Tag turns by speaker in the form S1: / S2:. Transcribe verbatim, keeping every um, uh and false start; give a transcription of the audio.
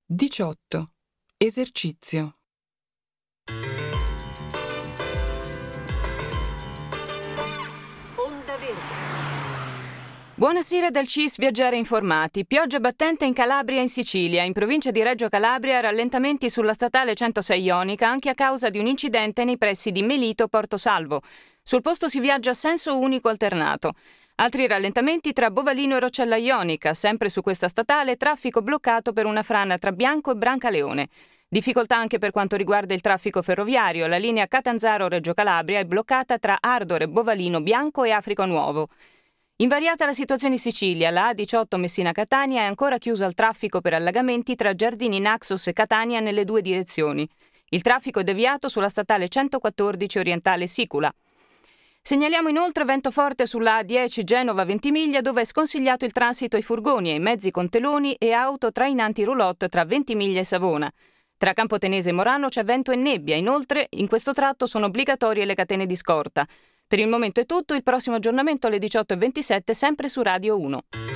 S1: diciotto. Esercizio.
S2: Onda verde.
S3: Buonasera dal C I S Viaggiare Informati. Pioggia battente in Calabria e in Sicilia. In provincia di Reggio Calabria rallentamenti sulla statale centosei Ionica anche a causa di un incidente nei pressi di Melito Porto Salvo. Sul posto si viaggia a senso unico alternato. Altri rallentamenti tra Bovalino e Roccella Ionica. Sempre su questa statale traffico bloccato per una frana tra Bianco e Brancaleone. Difficoltà anche per quanto riguarda il traffico ferroviario. La linea Catanzaro-Reggio Calabria è bloccata tra Ardore, Bovalino, Bianco e Africo Nuovo. Invariata la situazione in Sicilia, la A diciotto Messina-Catania è ancora chiusa al traffico per allagamenti tra Giardini Naxos e Catania nelle due direzioni. Il traffico è deviato sulla statale centoquattordici orientale Sicula. Segnaliamo inoltre vento forte sulla A dieci Genova-Ventimiglia, dove è sconsigliato il transito ai furgoni, ai mezzi con teloni e auto trainanti roulotte tra Ventimiglia e Savona. Tra Campotenese e Morano c'è vento e nebbia. Inoltre, in questo tratto sono obbligatorie le catene di scorta. Per il momento è tutto, il prossimo aggiornamento alle diciotto e ventisette sempre su Radio uno.